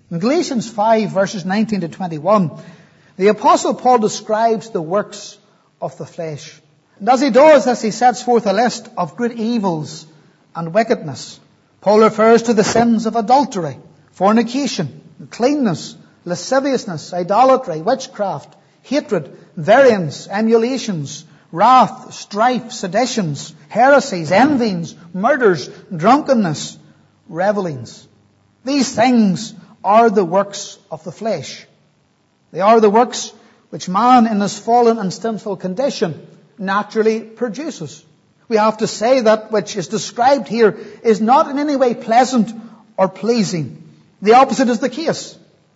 In Galatians 5, verses 19 to 21, the Apostle Paul describes the works of the flesh. And as he does this, he sets forth a list of great evils and wickedness. Paul refers to the sins of adultery, fornication, uncleanness, lasciviousness, idolatry, witchcraft, hatred, variance, emulations, wrath, strife, seditions, heresies, envyings, murders, drunkenness, revellings. These things are the works of the flesh. They are the works which man in his fallen and sinful condition naturally produces. We have to say that which is described here is not in any way pleasant or pleasing. The opposite is the case.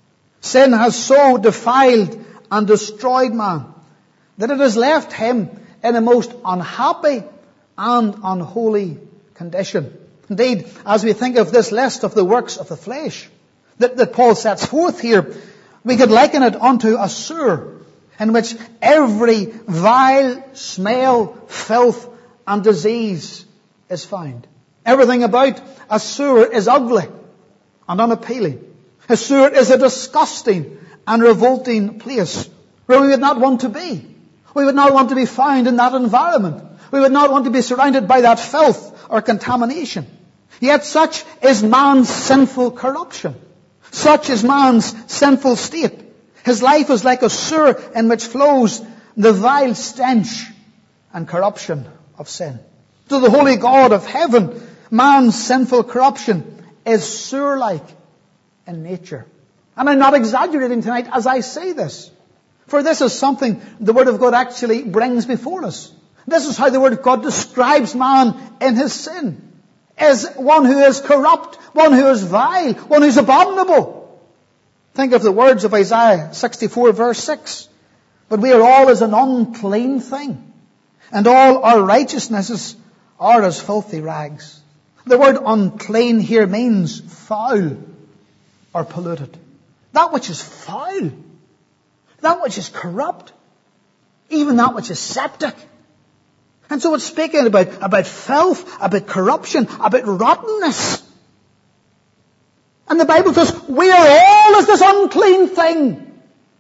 Sin has so defiled and destroyed man that it has left him in a most unhappy and unholy condition. Indeed, as we think of this list of the works of the flesh that Paul sets forth here, we could liken it unto a sewer in which every vile smell, filth, and disease is found. Everything about a sewer is ugly and unappealing. A sewer is a disgusting and revolting place where we would not want to be. We would not want to be found in that environment. We would not want to be surrounded by that filth or contamination. Yet such is man's sinful corruption. Such is man's sinful state. His life is like a sewer in which flows the vile stench and corruption of sin. To the holy God of heaven, man's sinful corruption is sewer-like in nature. And I'm not exaggerating tonight as I say this. For this is something the Word of God actually brings before us. This is how the Word of God describes man in his sin. As one who is corrupt, one who is vile, one who is abominable. Think of the words of Isaiah 64 verse 6. But we are all as an unclean thing, and all our righteousnesses are as filthy rags. The word unclean here means foul or polluted. That which is foul, that which is corrupt, even that which is septic. And so it's speaking about filth, about corruption, about rottenness. And the Bible says, we are all as this unclean thing.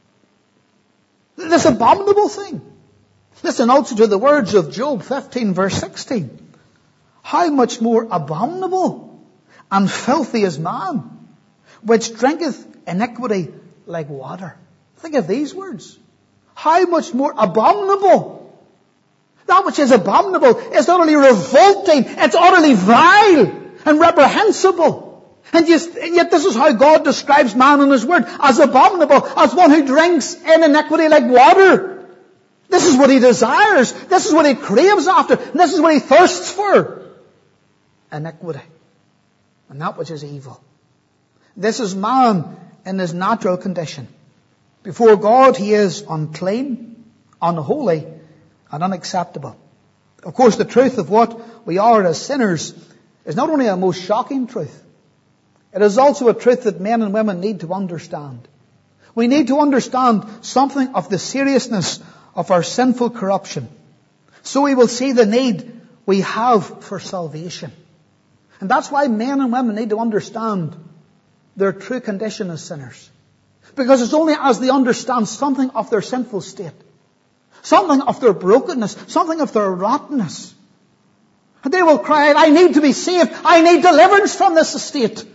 This abominable thing. Listen also to the words of Job 15 verse 16. How much more abominable and filthy is man, which drinketh iniquity like water. Think of these words. How much more abominable. That which is abominable is not only revolting, it's utterly vile and reprehensible. And yet this is how God describes man in His Word, as abominable, as one who drinks in iniquity like water. This is what he desires. This is what he craves after. And this is what he thirsts for. Iniquity. And that which is evil. This is man in his natural condition. Before God, he is unclean, unholy, and unacceptable. Of course, the truth of what we are as sinners is not only a most shocking truth, it is also a truth that men and women need to understand. We need to understand something of the seriousness of our sinful corruption, so we will see the need we have for salvation. And that's why men and women need to understand their true condition as sinners. Because it's only as they understand something of their sinful state, something of their brokenness, something of their rottenness, and they will cry out, I need to be saved. I need deliverance from this estate.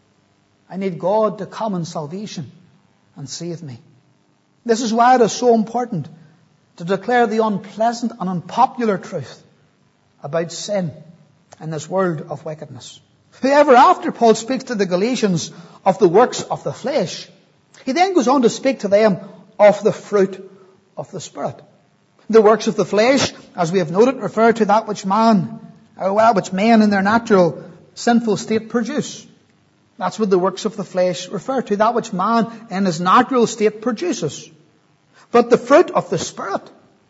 I need God to come in salvation and save me. This is why it is so important to declare the unpleasant and unpopular truth about sin in this world of wickedness. However, after Paul speaks to the Galatians of the works of the flesh, he then goes on to speak to them of the fruit of the Spirit. The works of the flesh, as we have noted, refer to that which which men in their natural sinful state produce. That's what the works of the flesh refer to, that which man in his natural state produces. But the fruit of the Spirit,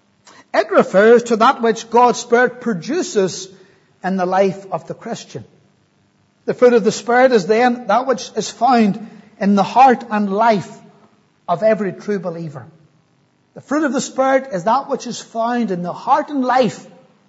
it refers to that which God's Spirit produces in the life of the Christian. The fruit of the Spirit is then that which is found in the heart and life of every true believer. The fruit of the Spirit is that which is found in the heart and life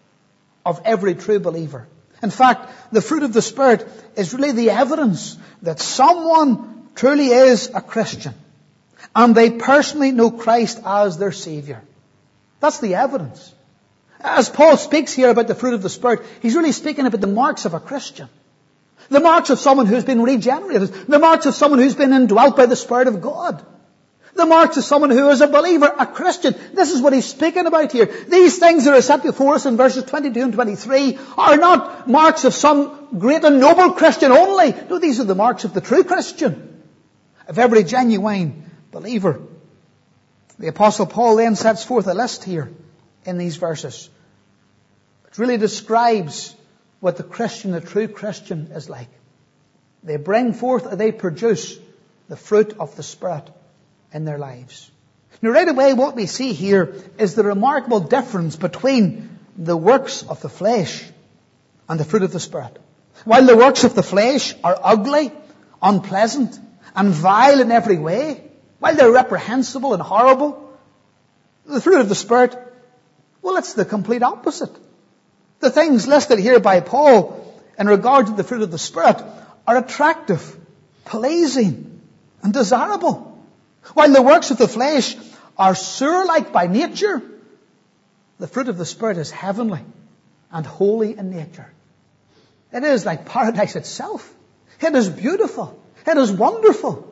of every true believer. In fact, the fruit of the Spirit is really the evidence that someone truly is a Christian, and they personally know Christ as their Savior. That's the evidence. As Paul speaks here about the fruit of the Spirit, he's really speaking about the marks of a Christian. The marks of someone who's been regenerated. The marks of someone who's been indwelt by the Spirit of God. The marks of someone who is a believer, a Christian. This is what he's speaking about here. These things that are set before us in verses 22 and 23 are not marks of some great and noble Christian only. No, these are the marks of the true Christian, of every genuine believer. The Apostle Paul then sets forth a list here in these verses. It really describes what the Christian, the true Christian, is like. They bring forth, they produce the fruit of the Spirit in their lives. Now, right away, what we see here is the remarkable difference between the works of the flesh and the fruit of the Spirit. While the works of the flesh are ugly, unpleasant, and vile in every way, while they're reprehensible and horrible, the fruit of the Spirit, well, it's the complete opposite. The things listed here by Paul in regard to the fruit of the Spirit are attractive, pleasing, and desirable. While the works of the flesh are sewer-like by nature, the fruit of the Spirit is heavenly and holy in nature. It is like paradise itself. It is beautiful. It is wonderful.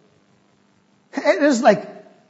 It is like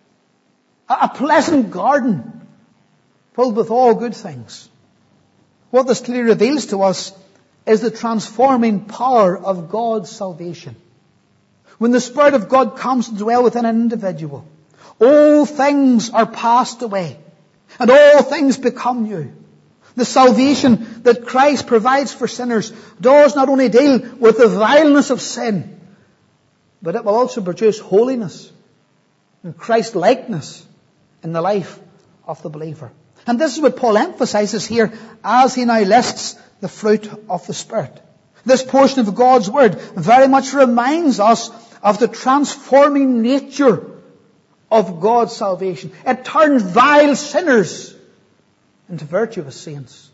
a pleasant garden filled with all good things. What this clearly reveals to us is the transforming power of God's salvation. When the Spirit of God comes to dwell within an individual, all things are passed away and all things become new. The salvation that Christ provides for sinners does not only deal with the vileness of sin, but it will also produce holiness and Christ-likeness in the life of the believer. And this is what Paul emphasizes here as he now lists the fruit of the Spirit. This portion of God's Word very much reminds us of the transforming nature of God's salvation. It turns vile sinners into virtuous saints.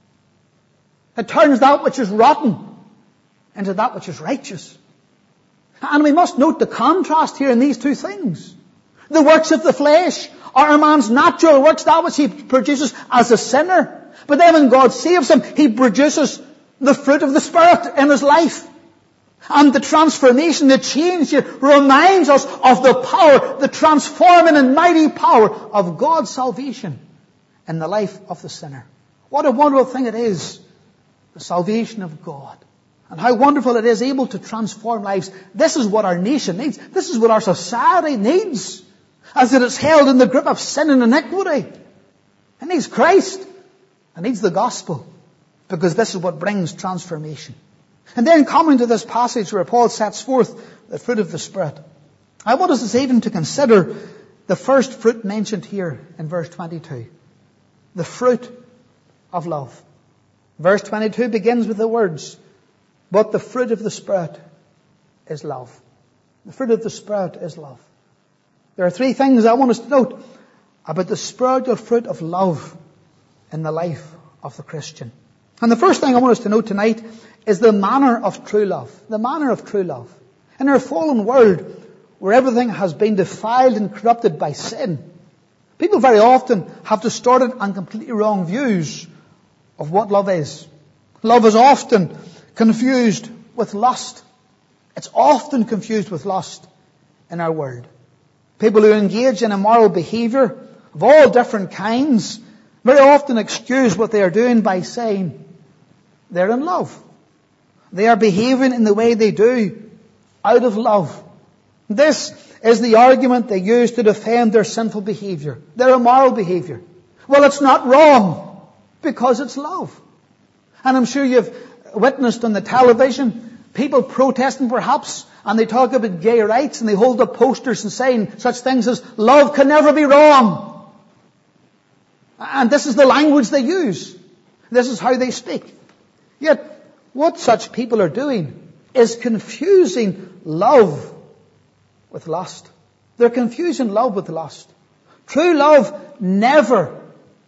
It turns that which is rotten into that which is righteous. And we must note the contrast here in these two things. The works of the flesh are a man's natural works, that which he produces as a sinner. But then when God saves him, he produces the fruit of the Spirit in his life. And the transformation, the change here reminds us of the power, the transforming and mighty power of God's salvation in the life of the sinner. What a wonderful thing it is, the salvation of God. And how wonderful it is able to transform lives. This is what our nation needs. This is what our society needs, as it is held in the grip of sin and iniquity. It needs Christ. It needs the gospel, because this is what brings transformation. And then coming to this passage where Paul sets forth the fruit of the Spirit, I want us this evening to consider the first fruit mentioned here in verse 22. The fruit of love. Verse 22 begins with the words, but the fruit of the Spirit is love. The fruit of the Spirit is love. There are three things I want us to note about the spiritual fruit of love in the life of the Christian. And the first thing I want us to note tonight is the manner of true love. The manner of true love. In our fallen world, where everything has been defiled and corrupted by sin, people very often have distorted and completely wrong views of what love is. Love is often confused with lust. It's often confused with lust in our world. People who engage in immoral behavior of all different kinds very often excuse what they are doing by saying they're in love. They are behaving in the way they do out of love. This is the argument they use to defend their sinful behavior, their immoral behavior. Well, it's not wrong because it's love. And I'm sure you've witnessed on the television people protesting perhaps, and they talk about gay rights and they hold up posters and saying such things as love can never be wrong. And this is the language they use. This is how they speak. Yet, what such people are doing is confusing love with lust. They're confusing love with lust. True love never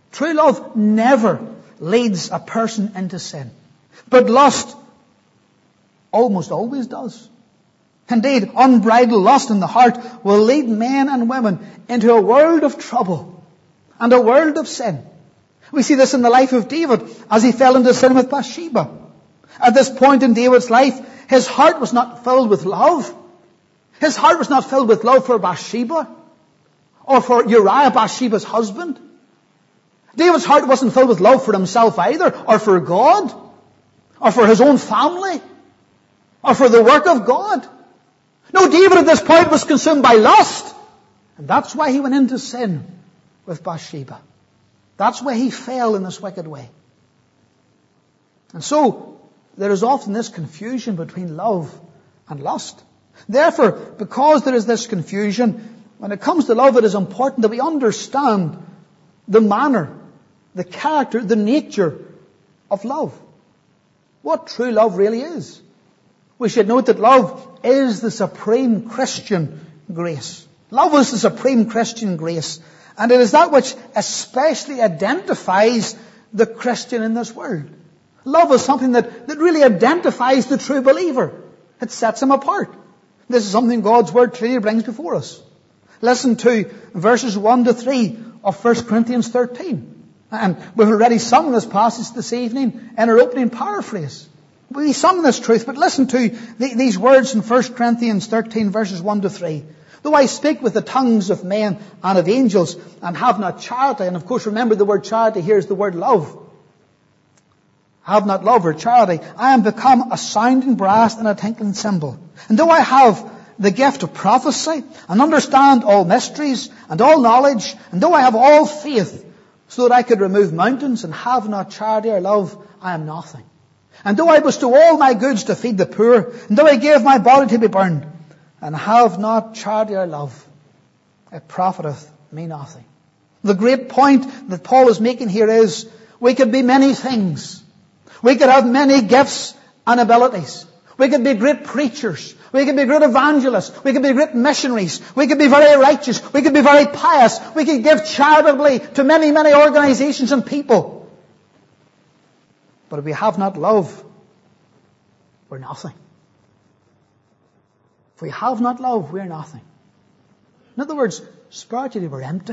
leads a person into sin. But lust almost always does. Indeed, unbridled lust in the heart will lead men and women into a world of trouble and a world of sin. We see this in the life of David as he fell into sin with Bathsheba. At this point in David's life, his heart was not filled with love. His heart was not filled with love for Bathsheba or for Uriah, Bathsheba's husband. David's heart wasn't filled with love for himself either, or for God, or for his own family, or for the work of God. No, David at this point was consumed by lust. And that's why he went into sin with Bathsheba. That's why he fell in this wicked way. And so, there is often this confusion between love and lust. Therefore, because there is this confusion, when it comes to love, it is important that we understand the manner, the character, the nature of love. What true love really is. We should note that love is the supreme Christian grace. Love is the supreme Christian grace. And it is that which especially identifies the Christian in this world. Love is something that really identifies the true believer. It sets him apart. This is something God's Word clearly brings before us. Listen to verses 1 to 3 of 1 Corinthians 13. And we've already sung this passage this evening in our opening paraphrase. We sung this truth, but listen to these words in 1 Corinthians 13 verses 1 to 3. Though I speak with the tongues of men and of angels and have not charity, and of course remember the word charity here is the word love. Have not love or charity, I am become a sounding brass and a tinkling cymbal. And though I have the gift of prophecy and understand all mysteries and all knowledge, and though I have all faith so that I could remove mountains and have not charity or love, I am nothing. And though I bestow all my goods to feed the poor, and though I give my body to be burned, and have not charity or love, it profiteth me nothing. The great point that Paul is making here is, we could be many things. We could have many gifts and abilities. We could be great preachers. We could be great evangelists. We could be great missionaries. We could be very righteous. We could be very pious. We could give charitably to many, many organizations and people. But if we have not love, we're nothing. If we have not love, we're nothing. In other words, spiritually we're empty.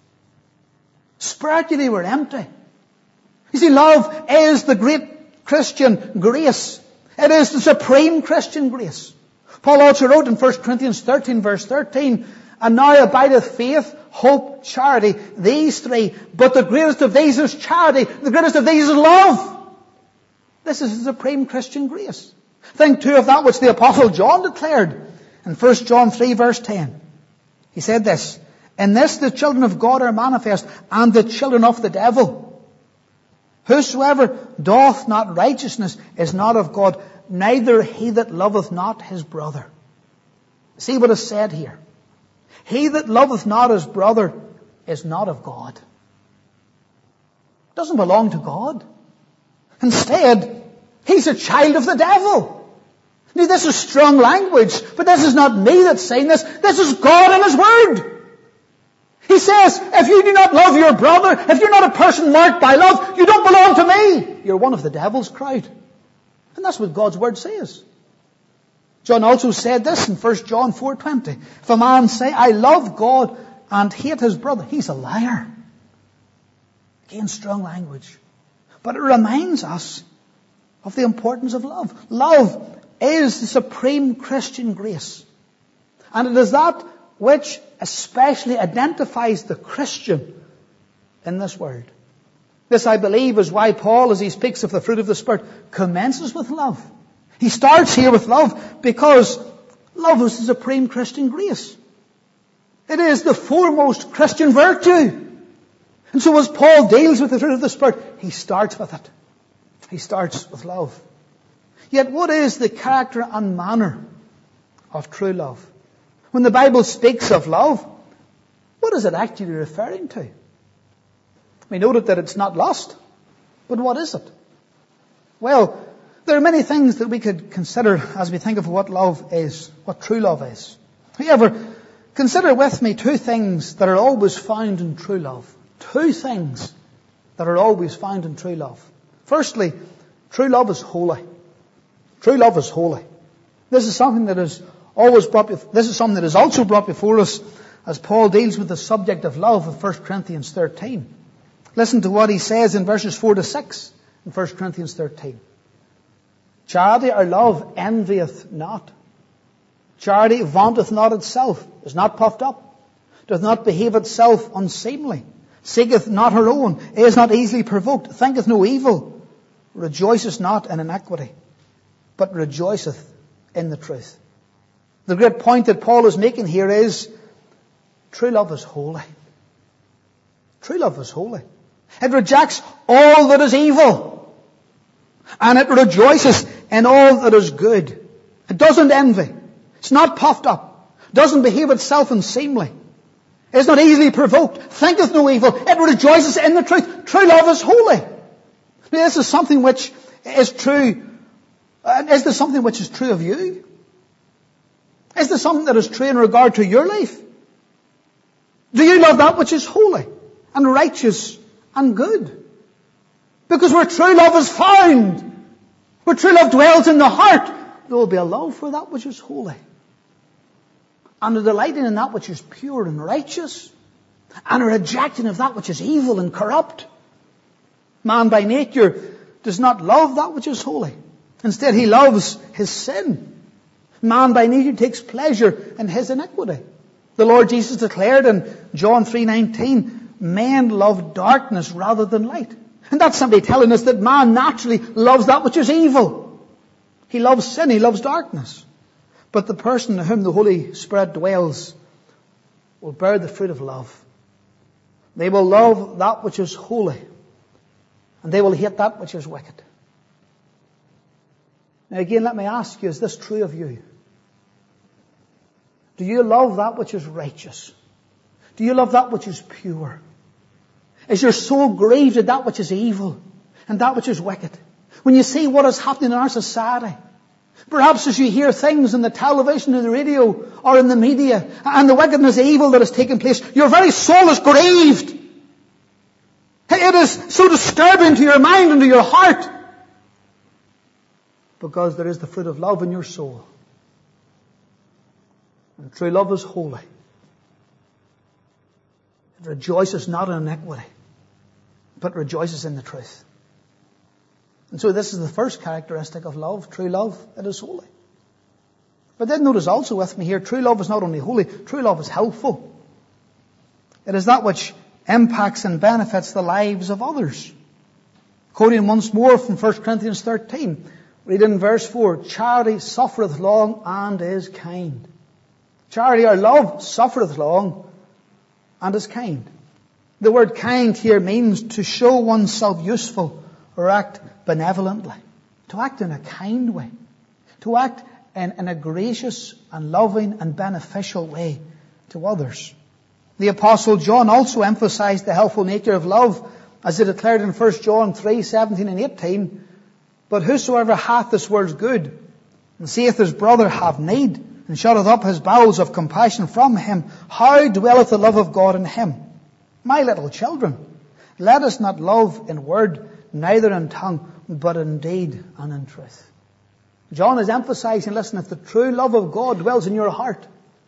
Spiritually we're empty. You see, love is the great Christian grace. It is the supreme Christian grace. Paul also wrote in 1 Corinthians 13 verse 13, and now abideth faith, hope, charity, these three, but the greatest of these is charity, the greatest of these is love. This is the supreme Christian grace. Think too of that which the Apostle John declared in 1 John 3 verse 10. He said this, in this the children of God are manifest, and the children of the devil. Whosoever doth not righteousness is not of God, neither he that loveth not his brother. See what is said here. He that loveth not his brother is not of God. Doesn't belong to God. Instead, he's a child of the devil. Now, this is strong language, but this is not me that's saying this. This is God in His Word. He says, if you do not love your brother, if you're not a person marked by love, you don't belong to me. You're one of the devil's crowd. And that's what God's Word says. John also said this in 1 John 4:20. If a man say, I love God and hate his brother, he's a liar. Again, strong language. But it reminds us of the importance of love. Love is the supreme Christian grace. And it is that which especially identifies the Christian in this world. This, I believe, is why Paul, as he speaks of the fruit of the Spirit, commences with love. He starts here with love because love is the supreme Christian grace. It is the foremost Christian virtue. And so as Paul deals with the fruit of the Spirit, he starts with it. He starts with love. Yet what is the character and manner of true love? When the Bible speaks of love, what is it actually referring to? We noted that it's not lust, but what is it? Well, there are many things that we could consider as we think of what love is, what true love is. However, consider with me two things that are always found in true love. Two things that are always found in true love. Firstly, true love is holy. True love is holy. This is something that is this is something that is also brought before us as Paul deals with the subject of love of 1 Corinthians 13. Listen to what he says in verses 4 to 6 in 1 Corinthians 13. Charity or love envieth not. Charity vaunteth not itself, is not puffed up, doth not behave itself unseemly, seeketh not her own, is not easily provoked, thinketh no evil, rejoiceth not in iniquity, but rejoiceth in the truth. The great point that Paul is making here is true love is holy. True love is holy. It rejects all that is evil, and it rejoices in all that is good. It doesn't envy. It's not puffed up. Doesn't behave itself unseemly. It's not easily provoked. Thinketh no evil. It rejoices in the truth. True love is holy. Now, this is something which is true. Is there something which is true of you? Is there something that is true in regard to your life? Do you love that which is holy and righteous and good? Because where true love is found, where true love dwells in the heart, there will be a love for that which is holy, and a delighting in that which is pure and righteous, and a rejecting of that which is evil and corrupt. Man by nature does not love that which is holy. Instead, he loves his sin. Man by nature takes pleasure in his iniquity. The Lord Jesus declared in John 3:19, men love darkness rather than light. And that's simply telling us that man naturally loves that which is evil. He loves sin, he loves darkness. But the person in whom the Holy Spirit dwells will bear the fruit of love. They will love that which is holy, and they will hate that which is wicked. Now again, let me ask you, is this true of you? Do you love that which is righteous? Do you love that which is pure? Is your soul grieved at that which is evil and that which is wicked? When you see what is happening in our society, perhaps as you hear things in the television, in the radio, or in the media, and the wickedness and evil that is taking place, your very soul is grieved. It is so disturbing to your mind and to your heart, because there is the fruit of love in your soul. And true love is holy. It rejoices not in iniquity, but rejoices in the truth. And so this is the first characteristic of love, true love. It is holy. But then notice also with me here, true love is not only holy, true love is helpful. It is that which impacts and benefits the lives of others. Quoting once more from 1 Corinthians 13, read in verse 4, charity suffereth long and is kind. Charity or love suffereth long and is kind. The word kind here means to show oneself useful or act benevolently. To act in a kind way. To act in a gracious and loving and beneficial way to others. The Apostle John also emphasized the helpful nature of love as he declared in 1 John 3:17 and 18, but whosoever hath this world's good and seeth his brother have need and shutteth up his bowels of compassion from him, how dwelleth the love of God in him? My little children, let us not love in word, neither in tongue, but in deed and in truth. John is emphasizing, listen, if the true love of God dwells in your heart,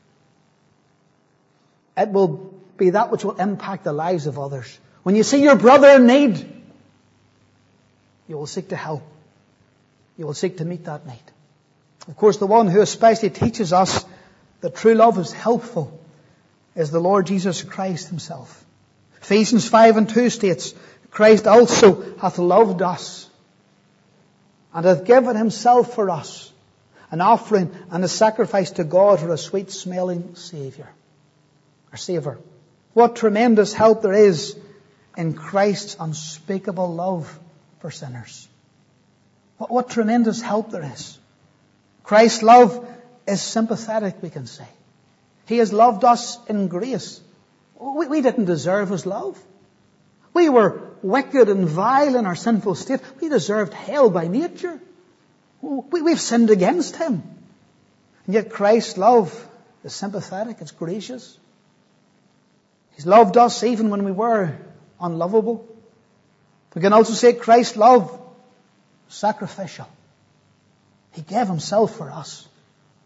it will be that which will impact the lives of others. When you see your brother in need, you will seek to help. You will seek to meet that need. Of course, the one who especially teaches us that true love is helpful is the Lord Jesus Christ himself. Ephesians 5:2 states, Christ also hath loved us and hath given himself for us, an offering and a sacrifice to God for a sweet-smelling Saviour. What tremendous help there is in Christ's unspeakable love for sinners. What tremendous help there is. Christ's love is sympathetic, we can say. He has loved us in grace. We didn't deserve his love. We were wicked and vile in our sinful state. We deserved hell by nature. We've sinned against him. And yet Christ's love is sympathetic, it's gracious. He's loved us even when we were unlovable. We can also say Christ's love is sacrificial. He gave himself for us.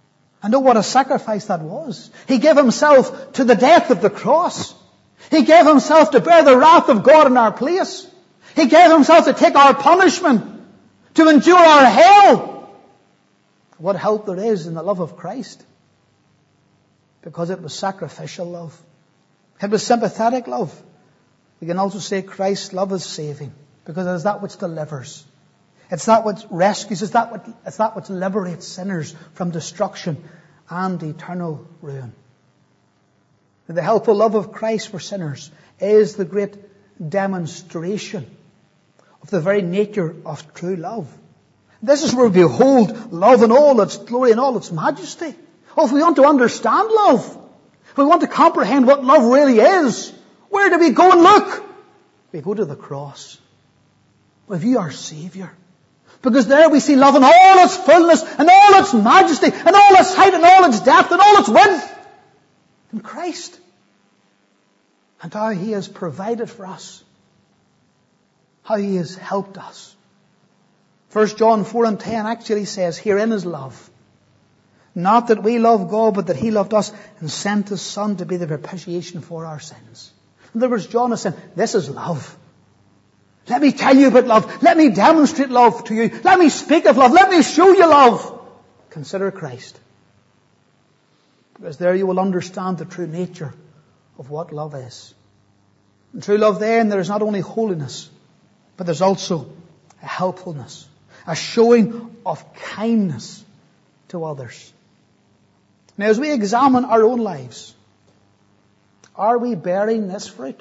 And know what a sacrifice that was. He gave himself to the death of the cross. He gave himself to bear the wrath of God in our place. He gave himself to take our punishment, to endure our hell. What help there is in the love of Christ. Because it was sacrificial love. It was sympathetic love. We can also say Christ's love is saving. Because it is that which delivers. It's that which rescues. It's that which liberates sinners from destruction and eternal ruin. The helpful love of Christ for sinners is the great demonstration of the very nature of true love. This is where we behold love in all its glory and all its majesty. Oh, if we want to understand love, if we want to comprehend what love really is, where do we go and look? We go to the cross. We view our Savior. Because there we see love in all its fullness and all its majesty and all its height and all its depth and all its width in Christ. And how He has provided for us. How He has helped us. 1 John 4:10 actually says, herein is love. Not that we love God, but that He loved us and sent His Son to be the propitiation for our sins. In other words, John is saying, this is love. Let me tell you about love. Let me demonstrate love to you. Let me speak of love. Let me show you love. Consider Christ. Because there you will understand the true nature of what love is. In true love then, there is not only holiness, but there's also a helpfulness, a showing of kindness to others. Now, as we examine our own lives, are we bearing this fruit?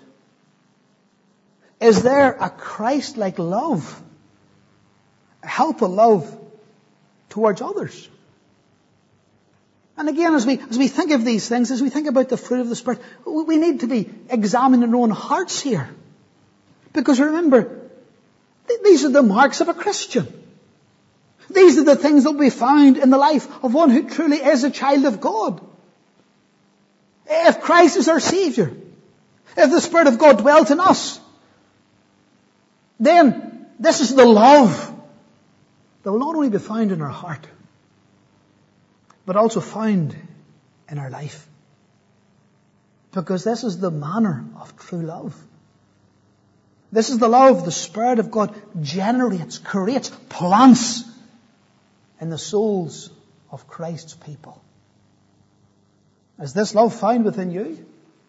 Is there a Christ-like love, a helpful love towards others? And again, as we think of these things, as we think about the fruit of the Spirit, we need to be examining our own hearts here. Because remember, these are the marks of a Christian. These are the things that will be found in the life of one who truly is a child of God. If Christ is our Savior, if the Spirit of God dwelt in us, then this is the love that will not only be found in our heart, but also found in our life. Because this is the manner of true love. This is the love the Spirit of God generates, creates, plants in the souls of Christ's people. Is this love found within you?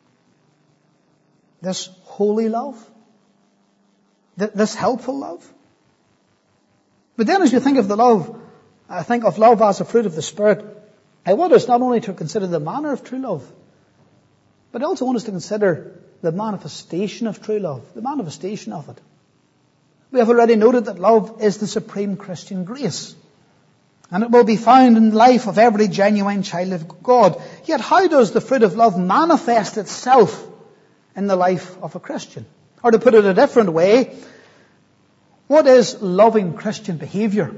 This holy love? This helpful love? But then as you think of the love, I think of love as a fruit of the Spirit, I want us not only to consider the manner of true love, but I also want us to consider the manifestation of true love, the manifestation of it. We have already noted that love is the supreme Christian grace. And it will be found in the life of every genuine child of God. Yet how does the fruit of love manifest itself in the life of a Christian? Or to put it a different way, what is loving Christian behavior?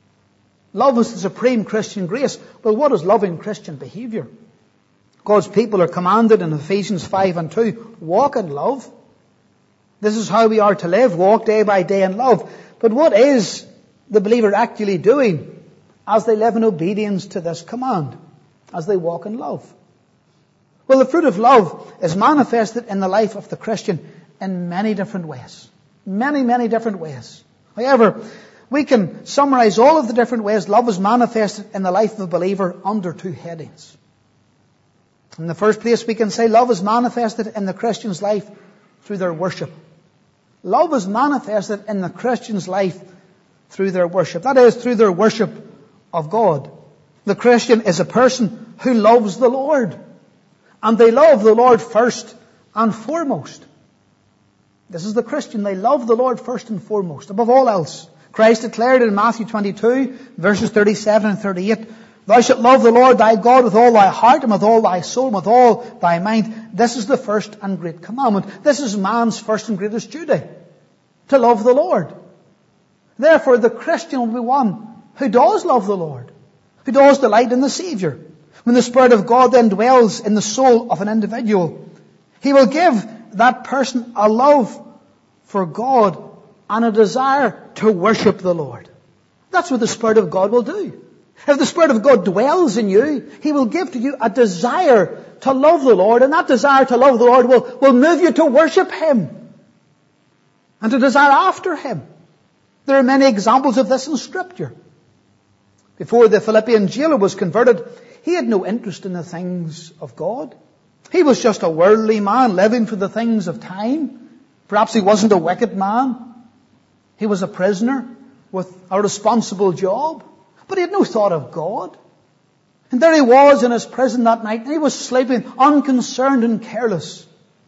Love is the supreme Christian grace. Well, what is loving Christian behavior? God's people are commanded in Ephesians 5:2, walk in love. This is how we are to live, walk day by day in love. But what is the believer actually doing as they live in obedience to this command, as they walk in love? Well, the fruit of love is manifested in the life of the Christian in many different ways. Many, many different ways. However, we can summarize all of the different ways love is manifested in the life of a believer under two headings. In the first place, we can say love is manifested in the Christian's life through their worship. Love is manifested in the Christian's life through their worship. That is, through their worship of God. The Christian is a person who loves the Lord. And they love the Lord first and foremost. This is the Christian. They love the Lord first and foremost, above all else. Christ declared in Matthew 22, verses 37 and 38, Thou shalt love the Lord thy God with all thy heart and with all thy soul and with all thy mind. This is the first and great commandment. This is man's first and greatest duty, to love the Lord. Therefore, the Christian will be one who does love the Lord, who does delight in the Savior. When the Spirit of God then dwells in the soul of an individual, He will give that person a love for God and a desire to worship the Lord. That's what the Spirit of God will do. If the Spirit of God dwells in you, He will give to you a desire to love the Lord, and that desire to love the Lord will move you to worship Him and to desire after Him. There are many examples of this in Scripture. Before the Philippian jailer was converted, he had no interest in the things of God. He was just a worldly man living for the things of time. Perhaps he wasn't a wicked man. He was a prisoner with a responsible job. But he had no thought of God. And there he was in his prison that night, and he was sleeping unconcerned and careless.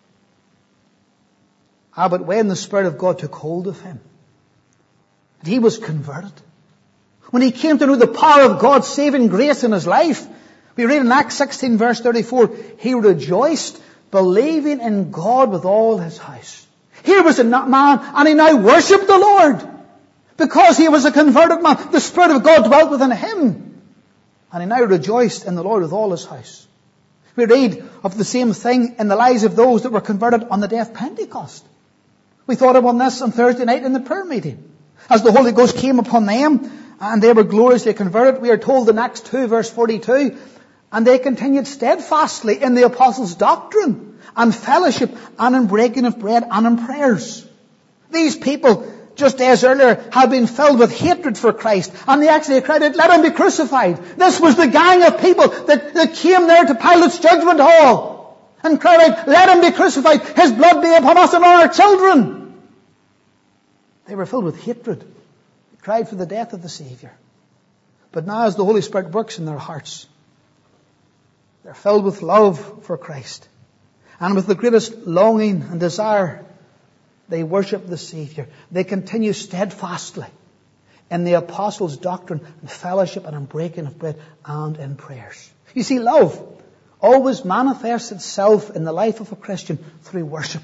But when the Spirit of God took hold of him, and he was converted, when he came to know the power of God's saving grace in his life, we read in Acts 16 verse 34, he rejoiced, believing in God with all his house. Here was a man, and he now worshipped the Lord. Because he was a converted man, the Spirit of God dwelt within him. And he now rejoiced in the Lord with all his house. We read of the same thing in the lives of those that were converted on the day of Pentecost. We thought about this on Thursday night in the prayer meeting. As the Holy Ghost came upon them, and they were gloriously converted, we are told in Acts 2 verse 42, and they continued steadfastly in the apostles' doctrine, and fellowship, and in breaking of bread, and in prayers. These people, just days earlier, had been filled with hatred for Christ, and they actually cried out, "Let him be crucified." This was the gang of people that came there to Pilate's judgment hall and cried out, "Let him be crucified. His blood be upon us and on our children." They were filled with hatred. They cried for the death of the Savior. But now as the Holy Spirit works in their hearts, they're filled with love for Christ. And with the greatest longing and desire, they worship the Savior. They continue steadfastly in the apostles' doctrine and fellowship and in breaking of bread and in prayers. You see, love always manifests itself in the life of a Christian through worship.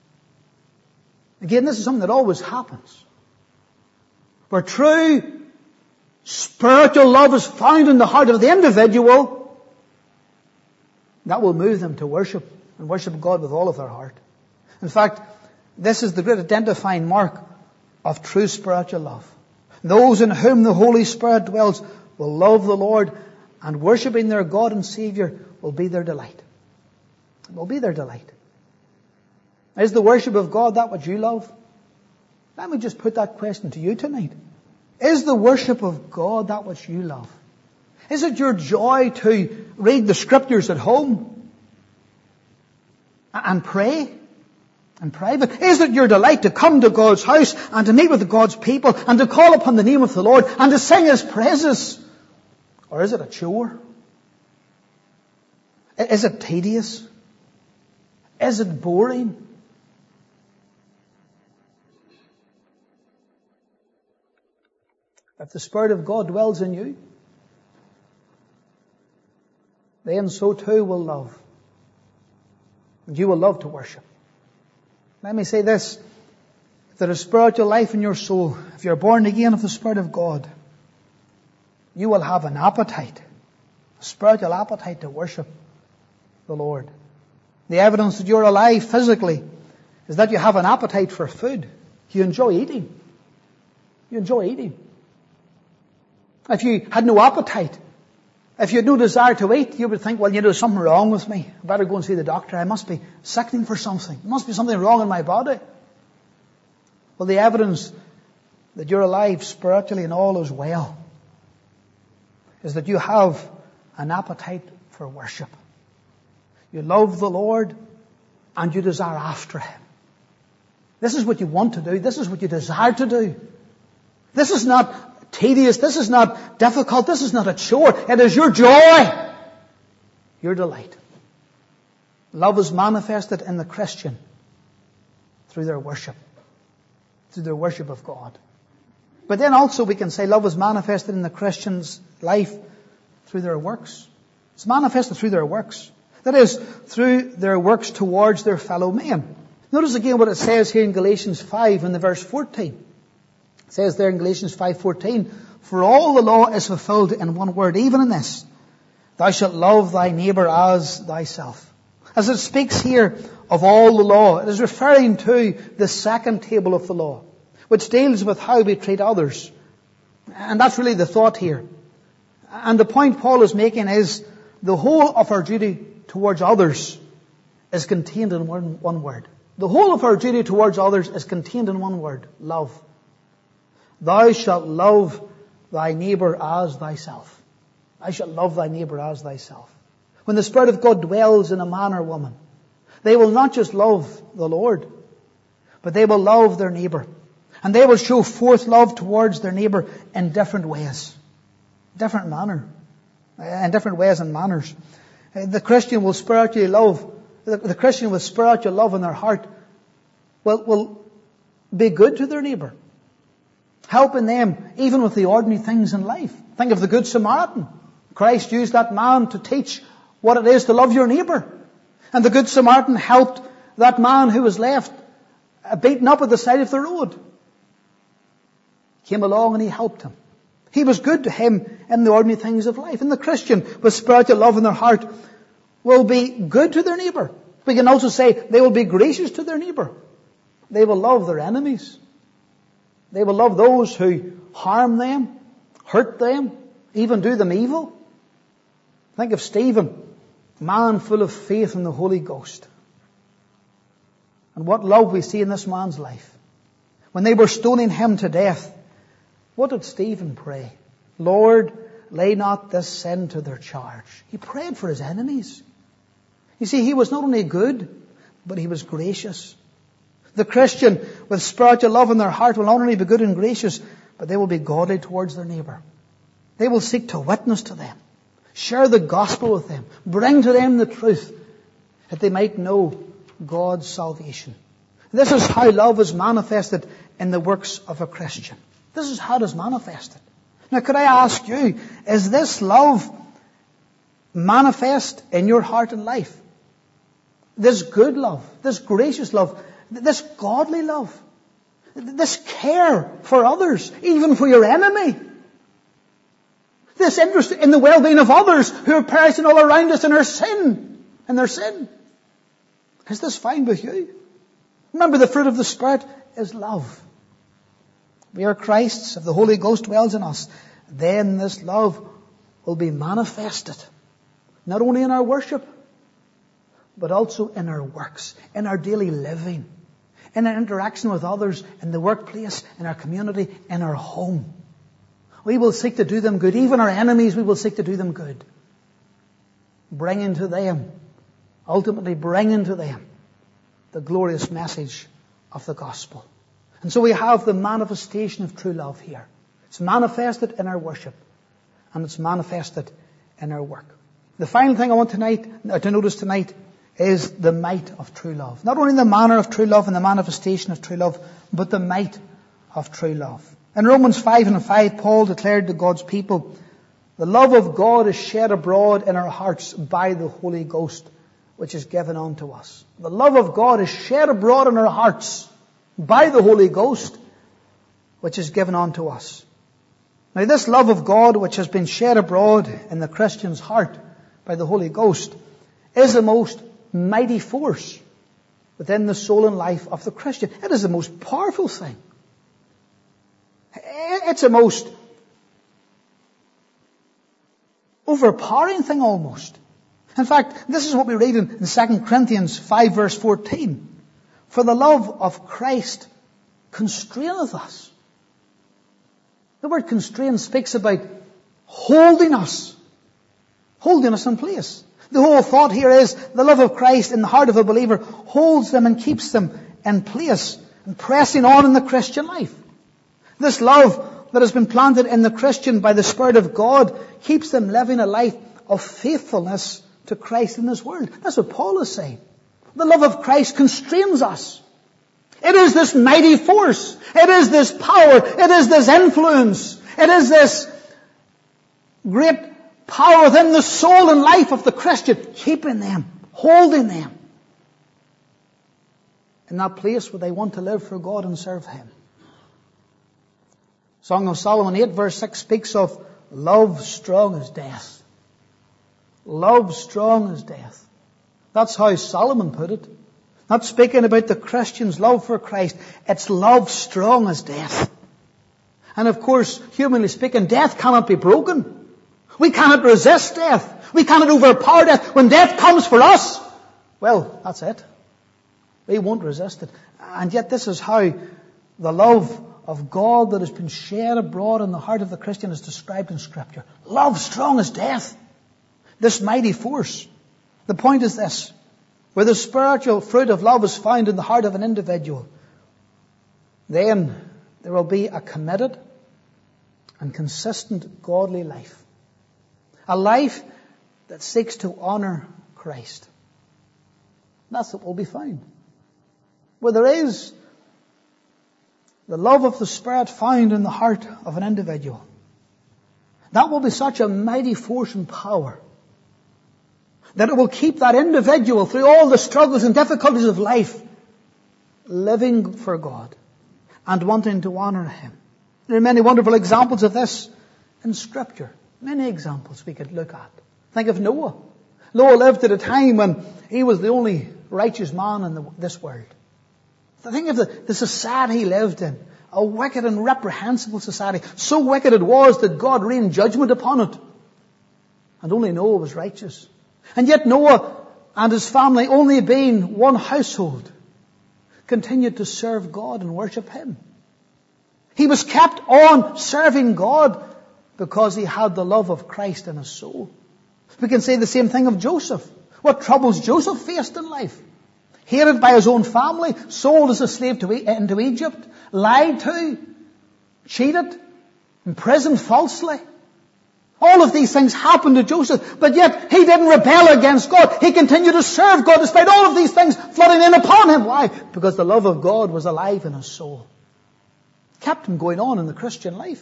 Again, this is something that always happens. Where true spiritual love is found in the heart of the individual, that will move them to worship and worship God with all of their heart. In fact, this is the great identifying mark of true spiritual love. Those in whom the Holy Spirit dwells will love the Lord, and worshipping their God and Savior will be their delight. It will be their delight. Is the worship of God that which you love? Let me just put that question to you tonight. Is the worship of God that which you love? Is it your joy to read the Scriptures at home and pray in private? Is it your delight to come to God's house and to meet with God's people and to call upon the name of the Lord and to sing His praises? Or is it a chore? Is it tedious? Is it boring? If the Spirit of God dwells in you, then so too will love. And you will love to worship. Let me say this. If there is spiritual life in your soul, if you're born again of the Spirit of God, you will have an appetite, a spiritual appetite to worship the Lord. The evidence that you're alive physically is that you have an appetite for food. You enjoy eating. You enjoy eating. If you had no appetite, if you had no desire to eat, you would think, well, there's something wrong with me. I better go and see the doctor. I must be sickening for something. There must be something wrong in my body. Well, the evidence that you're alive spiritually and all is well is that you have an appetite for worship. You love the Lord and you desire after Him. This is what you want to do. This is what you desire to do. This is not tedious. This is not difficult. This is not a chore. It is your joy, your delight. Love is manifested in the Christian through their worship of God. But then also we can say love is manifested in the Christian's life through their works. It's manifested through their works. That is, through their works towards their fellow men. Notice again what it says here in Galatians 5 in the verse 14. It says there in Galatians 5:14, "For all the law is fulfilled in one word, even in this, thou shalt love thy neighbour as thyself." As it speaks here of all the law, it is referring to the second table of the law, which deals with how we treat others. And that's really the thought here. And the point Paul is making is the whole of our duty towards others is contained in one word. The whole of our duty towards others is contained in one word: love. Thou shalt love thy neighbor as thyself. Thou shalt love thy neighbor as thyself. When the Spirit of God dwells in a man or woman, they will not just love the Lord, but they will love their neighbor. And they will show forth love towards their neighbor in different ways. Different manner. In different ways and manners. The Christian will spiritually love. The Christian with spiritual love in their heart will be good to their neighbor. Helping them even with the ordinary things in life. Think of the Good Samaritan. Christ used that man to teach what it is to love your neighbor. And the Good Samaritan helped that man who was left beaten up at the side of the road. Came along and he helped him. He was good to him in the ordinary things of life. And the Christian with spiritual love in their heart will be good to their neighbor. We can also say they will be gracious to their neighbor. They will love their enemies. They will love those who harm them, hurt them, even do them evil. Think of Stephen, man full of faith in the Holy Ghost. And what love we see in this man's life. When they were stoning him to death, what did Stephen pray? Lord, lay not this sin to their charge. He prayed for his enemies. You see, he was not only good, but he was gracious. The Christian with spiritual love in their heart will not only be good and gracious, but they will be godly towards their neighbor. They will seek to witness to them, share the gospel with them, bring to them the truth, that they might know God's salvation. This is how love is manifested in the works of a Christian. This is how it is manifested. Now, could I ask you, is this love manifest in your heart and life? This good love, this gracious love, this godly love, this care for others, even for your enemy. This interest in the well-being of others who are perishing all around us in their sin. Is this fine with you? Remember, the fruit of the Spirit is love. We are Christ's. If the Holy Ghost dwells in us, then this love will be manifested. Not only in our worship, but also in our works, in our daily living, in our interaction with others, in the workplace, in our community, in our home. We will seek to do them good. Even our enemies, we will seek to do them good. Bringing to them, ultimately bringing to them, the glorious message of the gospel. And so we have the manifestation of true love here. It's manifested in our worship, and it's manifested in our work. The final thing I want to notice tonight is the might of true love. Not only the manner of true love and the manifestation of true love, but the might of true love. In Romans 5:5, Paul declared to God's people, the love of God is shed abroad in our hearts by the Holy Ghost, which is given unto us. The love of God is shed abroad in our hearts by the Holy Ghost, which is given unto us. Now, this love of God, which has been shed abroad in the Christian's heart by the Holy Ghost, is the most mighty force within the soul and life of the Christian. It is the most powerful thing. It's the most overpowering thing almost. In fact, this is what we read in 2 Corinthians 5 verse 14. For the love of Christ constraineth us. The word constrain speaks about holding us in place. The whole thought here is the love of Christ in the heart of a believer holds them and keeps them in place and pressing on in the Christian life. This love that has been planted in the Christian by the Spirit of God keeps them living a life of faithfulness to Christ in this world. That's what Paul is saying. The love of Christ constrains us. It is this mighty force. It is this power. It is this influence. It is this great power within the soul and life of the Christian, keeping them, holding them in that place where they want to live for God and serve Him. Song of Solomon 8 verse 6 speaks of love strong as death. Love strong as death. That's how Solomon put it. Not speaking about the Christian's love for Christ. It's love strong as death. And of course, humanly speaking, death cannot be broken. We cannot resist death. We cannot overpower death. When death comes for us, well, that's it. We won't resist it. And yet this is how the love of God that has been shed abroad in the heart of the Christian is described in Scripture. Love strong as death. This mighty force. The point is this. Where the spiritual fruit of love is found in the heart of an individual, then there will be a committed and consistent godly life. A life that seeks to honor Christ. That's what will be found. Where there is the love of the Spirit found in the heart of an individual, that will be such a mighty force and power that it will keep that individual through all the struggles and difficulties of life living for God and wanting to honor Him. There are many wonderful examples of this in Scripture. Many examples we could look at. Think of Noah. Noah lived at a time when he was the only righteous man in this world. Think of the society he lived in. A wicked and reprehensible society. So wicked it was that God rained judgment upon it. And only Noah was righteous. And yet Noah and his family, only being one household, continued to serve God and worship Him. He was kept on serving God because he had the love of Christ in his soul. We can say the same thing of Joseph. What troubles Joseph faced in life? Hated by his own family, sold as a slave into Egypt, lied to, cheated, imprisoned falsely. All of these things happened to Joseph, but yet he didn't rebel against God. He continued to serve God despite all of these things flooding in upon him. Why? Because the love of God was alive in his soul. Kept him going on in the Christian life.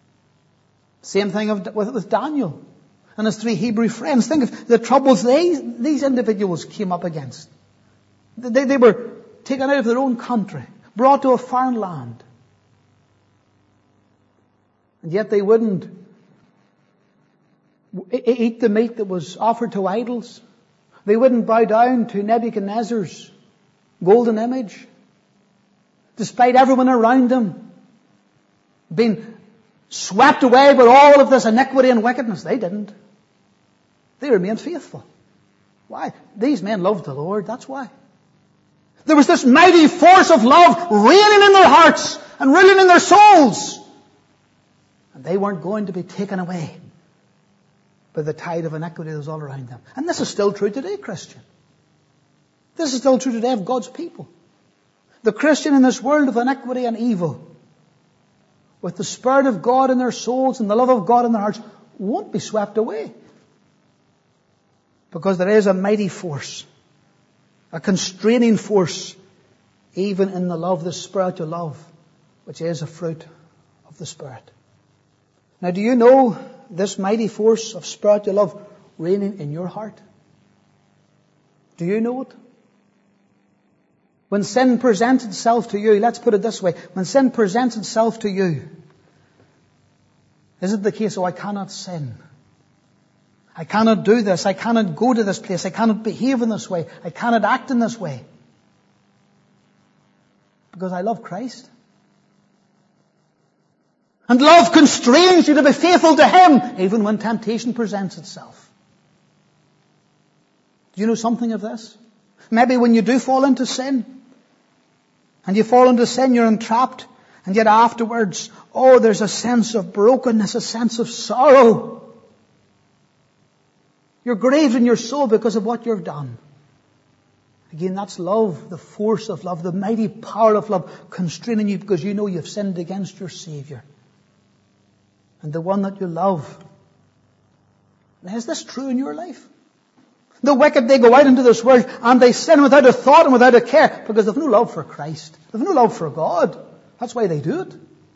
Same thing with Daniel and his 3 Hebrew friends. Think of the troubles these individuals came up against. They were taken out of their own country, brought to a foreign land. And yet they wouldn't eat the meat that was offered to idols. They wouldn't bow down to Nebuchadnezzar's golden image. Despite everyone around them being swept away by all of this iniquity and wickedness, they didn't. They remained faithful. Why? These men loved the Lord, that's why. There was this mighty force of love reigning in their hearts and ruling in their souls. And they weren't going to be taken away by the tide of iniquity that was all around them. And this is still true today, Christian. This is still true today of God's people. The Christian in this world of iniquity and evil, with the Spirit of God in their souls and the love of God in their hearts, won't be swept away. Because there is a mighty force, a constraining force, even in the love, the spiritual love, which is a fruit of the Spirit. Now, do you know this mighty force of spiritual love reigning in your heart? Do you know it? When sin presents itself to you, let's put it this way, when sin presents itself to you, is it the case, oh, I cannot sin. I cannot do this. I cannot go to this place. I cannot behave in this way. I cannot act in this way. Because I love Christ. And love constrains you to be faithful to Him, even when temptation presents itself. Do you know something of this? Maybe when you do fall into sin, and you fall into sin, you're entrapped, and yet afterwards, oh, there's a sense of brokenness, a sense of sorrow. You're grieved in your soul because of what you've done. Again, that's love, the force of love, the mighty power of love constraining you because you know you've sinned against your Savior. And the one that you love. Now, is this true in your life? The wicked, they go out into this world and they sin without a thought and without a care because they've no love for Christ. They've no love for God. That's why they do it.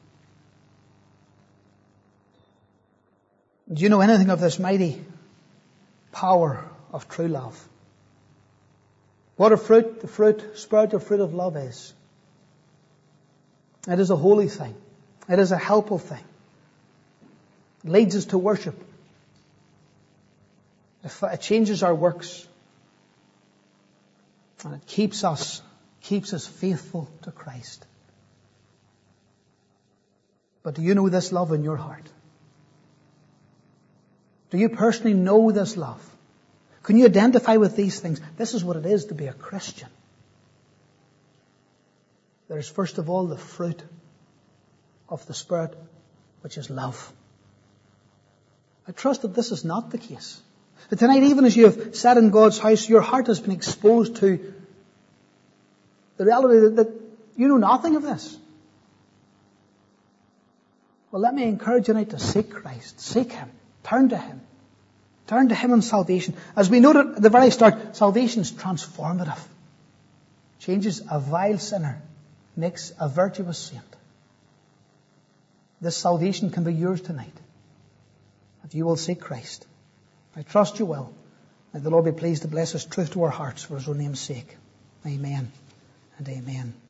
Do you know anything of this mighty power of true love? What a fruit, the spiritual fruit of love is. It is a holy thing. It is a helpful thing. It leads us to worship. It changes our works. And it keeps us faithful to Christ. But do you know this love in your heart? Do you personally know this love? Can you identify with these things? This is what it is to be a Christian. There is first of all the fruit of the Spirit, which is love. I trust that this is not the case. That tonight, even as you have sat in God's house, your heart has been exposed to the reality that you know nothing of this. Well, let me encourage you tonight to seek Christ. Seek Him. Turn to Him. Turn to Him in salvation. As we noted at the very start, salvation is transformative. Changes a vile sinner, makes a virtuous saint. This salvation can be yours tonight, if you will seek Christ. I trust you will. May the Lord be pleased to bless His truth to our hearts for His own name's sake. Amen and amen.